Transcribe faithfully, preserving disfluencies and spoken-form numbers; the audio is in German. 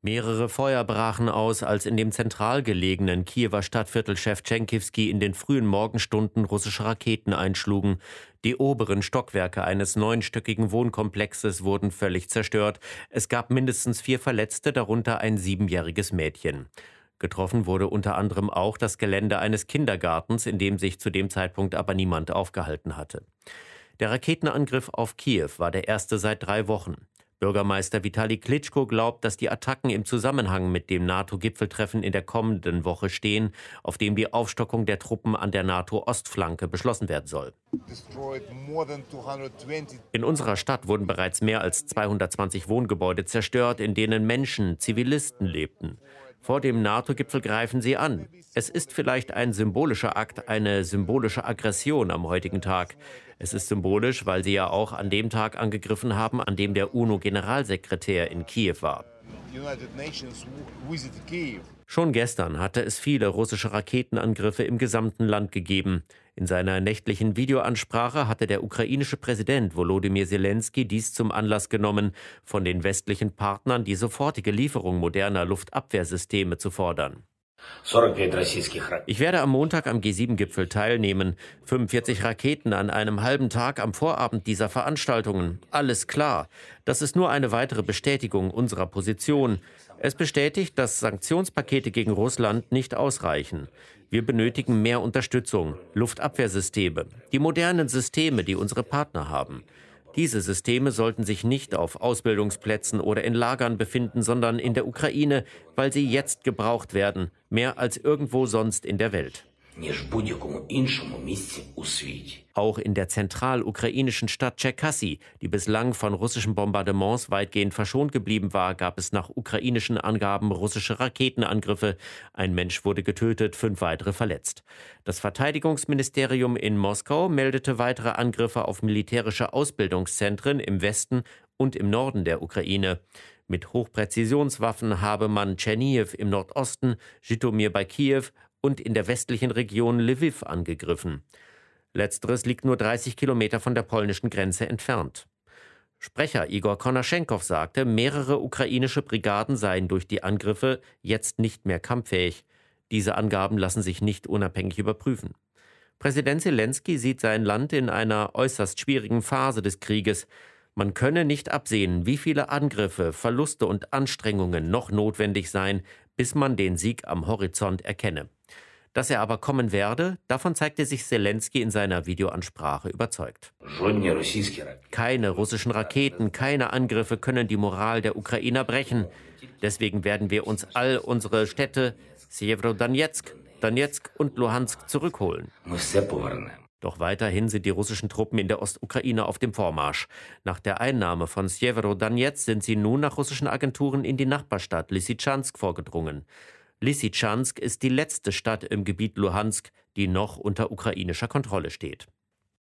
Mehrere Feuer brachen aus, als in dem zentral gelegenen Kiewer Stadtviertel Schewtschenkivski in den frühen Morgenstunden russische Raketen einschlugen. Die oberen Stockwerke eines neunstöckigen Wohnkomplexes wurden völlig zerstört. Es gab mindestens vier Verletzte, darunter ein siebenjähriges Mädchen. Getroffen wurde unter anderem auch das Gelände eines Kindergartens, in dem sich zu dem Zeitpunkt aber niemand aufgehalten hatte. Der Raketenangriff auf Kiew war der erste seit drei Wochen. Bürgermeister Vitali Klitschko glaubt, dass die Attacken im Zusammenhang mit dem NATO-Gipfeltreffen in der kommenden Woche stehen, auf dem die Aufstockung der Truppen an der NATO-Ostflanke beschlossen werden soll. In unserer Stadt wurden bereits mehr als zweihundertzwanzig Wohngebäude zerstört, in denen Menschen, Zivilisten lebten. Vor dem NATO-Gipfel greifen sie an. Es ist vielleicht ein symbolischer Akt, eine symbolische Aggression am heutigen Tag. Es ist symbolisch, weil sie ja auch an dem Tag angegriffen haben, an dem der UNO-Generalsekretär in Kiew war. Schon gestern hatte es viele russische Raketenangriffe im gesamten Land gegeben. In seiner nächtlichen Videoansprache hatte der ukrainische Präsident Volodymyr Zelensky dies zum Anlass genommen, von den westlichen Partnern die sofortige Lieferung moderner Luftabwehrsysteme zu fordern. Ich werde am Montag am G sieben Gipfel teilnehmen. fünfundvierzig Raketen an einem halben Tag am Vorabend dieser Veranstaltungen. Alles klar. Das ist nur eine weitere Bestätigung unserer Position. Es bestätigt, dass Sanktionspakete gegen Russland nicht ausreichen. Wir benötigen mehr Unterstützung, Luftabwehrsysteme, die modernen Systeme, die unsere Partner haben. Diese Systeme sollten sich nicht auf Ausbildungsplätzen oder in Lagern befinden, sondern in der Ukraine, weil sie jetzt gebraucht werden, mehr als irgendwo sonst in der Welt. Auch in der zentralukrainischen Stadt Tscherkassy, die bislang von russischen Bombardements weitgehend verschont geblieben war, gab es nach ukrainischen Angaben russische Raketenangriffe. Ein Mensch wurde getötet, fünf weitere verletzt. Das Verteidigungsministerium in Moskau meldete weitere Angriffe auf militärische Ausbildungszentren im Westen und im Norden der Ukraine. Mit Hochpräzisionswaffen habe man Tschernihiw im Nordosten, Schtomyr bei Kiew und in der westlichen Region Lwiw angegriffen. Letzteres liegt nur dreißig Kilometer von der polnischen Grenze entfernt. Sprecher Igor Konaschenkow sagte, mehrere ukrainische Brigaden seien durch die Angriffe jetzt nicht mehr kampffähig. Diese Angaben lassen sich nicht unabhängig überprüfen. Präsident Zelensky sieht sein Land in einer äußerst schwierigen Phase des Krieges. Man könne nicht absehen, wie viele Angriffe, Verluste und Anstrengungen noch notwendig seien, bis man den Sieg am Horizont erkenne. Dass er aber kommen werde, davon zeigte sich Zelensky in seiner Videoansprache überzeugt. Keine russischen Raketen, keine Angriffe können die Moral der Ukrainer brechen. Deswegen werden wir uns all unsere Städte Sjewerodonezk, Donezk und Luhansk zurückholen. Doch weiterhin sind die russischen Truppen in der Ostukraine auf dem Vormarsch. Nach der Einnahme von Sjewerodonezk sind sie nun nach russischen Agenturen in die Nachbarstadt Lysychansk vorgedrungen. Lysychansk ist die letzte Stadt im Gebiet Luhansk, die noch unter ukrainischer Kontrolle steht.